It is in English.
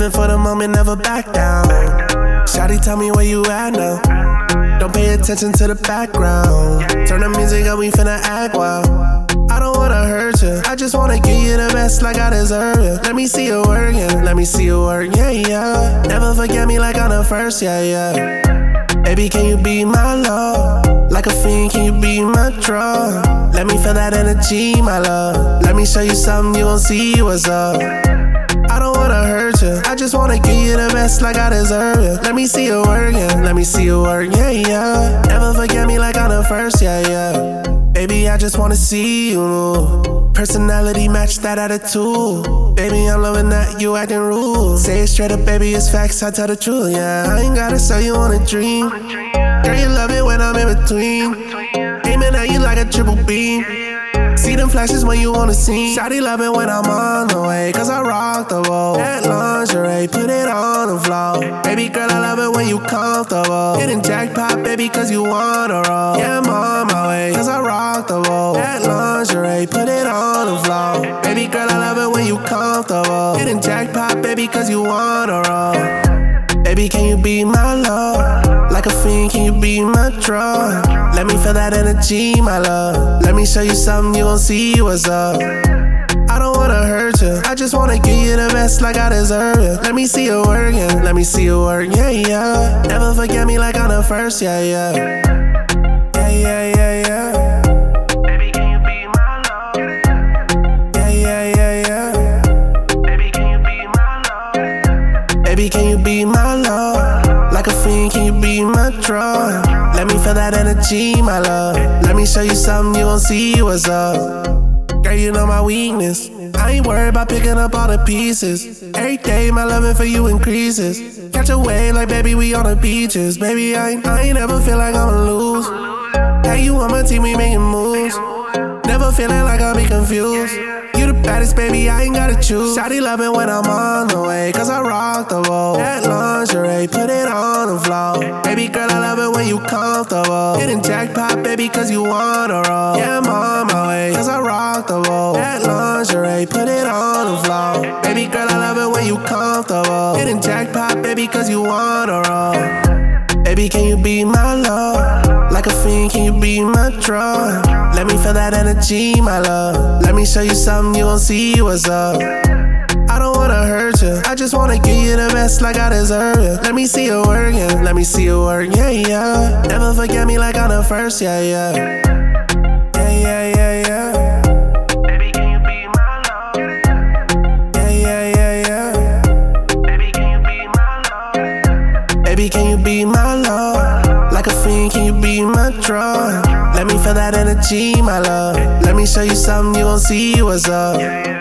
living for the moment, never back down. Shawty, tell me where you at now. Don't pay attention to the background. Turn the music up, we finna act wild. I don't wanna hurt you, I just wanna give you the best like I deserve it. Let me see you working, let me see you work, yeah, yeah. Never forget me like I'm the first, yeah, yeah. Baby, can you be my love? Like a fiend, can you be my drug? Let me feel that energy, my love. Let me show you something, you gon' see what's up. I don't wanna hurt you, I just wanna give you the best like I deserve it. Let me see you working, let me see you work, yeah, yeah. Never forget me like I'm the first, yeah, yeah. Baby, I just wanna see you. Personality match that attitude. Baby, I'm loving that you acting rude. Say it straight up, baby, it's facts, I tell the truth, yeah. I ain't gotta sell you on a dream. Girl, you love it when I'm in between. Aiming at you like a triple beam. See them flashes when you wanna see. Shawty love it when I'm on the way, cause I rock the boat. That lingerie, put it on the floor. Baby girl, I love it when you comfortable. Hitting jackpot, baby, cause you wanna roll. Yeah, I'm on my way, cause I rock the boat. That lingerie, put it on the floor. Baby girl, I love it when you comfortable. Hitting jackpot, baby, cause you wanna roll. Baby, can you be my love? Like a fiend, can you be my drug? Let me feel that energy, my love. Let me show you something, you gon' see what's up. I don't wanna hurt you, I just wanna give you the best like I deserve it. Let me see you working, let me see you work, yeah, yeah. Never forget me like I'm the first, yeah, yeah. Yeah, yeah, yeah, yeah. Baby, can you be my love? Yeah, yeah, yeah, yeah. Baby, can you be my love? Baby, can you be my love? Like a fiend, can you be my drug? Let me feel that energy, my love. Let me show you something, you gon' see what's up. Girl, you know my weakness. I ain't worried about picking up all the pieces. Every day my loving for you increases. Catch a wave like baby, we on the beaches. Baby, I ain't ever feel like I'ma lose. Hey, you on my team, we making moves. Never feeling like I'll be confused. You the baddest, baby, I ain't gotta choose. Shawty love it when I'm on the way, cause I rock the boat. That lingerie, put it on the floor. Baby girl, I love it when you comfortable. Hitting jackpot, baby, cause you wanna roll. Yeah, I'm on my way, cause I rock the boat. That lingerie, put it on the floor. Baby girl, I love it when you comfortable. Hitting jackpot, baby, cause you wanna roll. Baby, can you be my love? Like a fiend, can you be my drug? Let me feel that energy, my love. Let me show you something, you gon' see what's up. I don't wanna hurt you, I just wanna give you the best like I deserve it. Let me see you working, let me see you work, yeah, yeah. Never forget me like I'm the first, yeah, yeah. Yeah, yeah, yeah, yeah. Baby, can you be my love? Yeah, yeah, yeah, yeah. Baby, can you be my love? Baby, can you be my love? Like a fiend, can you be my drug? Let me feel that energy, my love. Let me show you something, you gon' see what's up.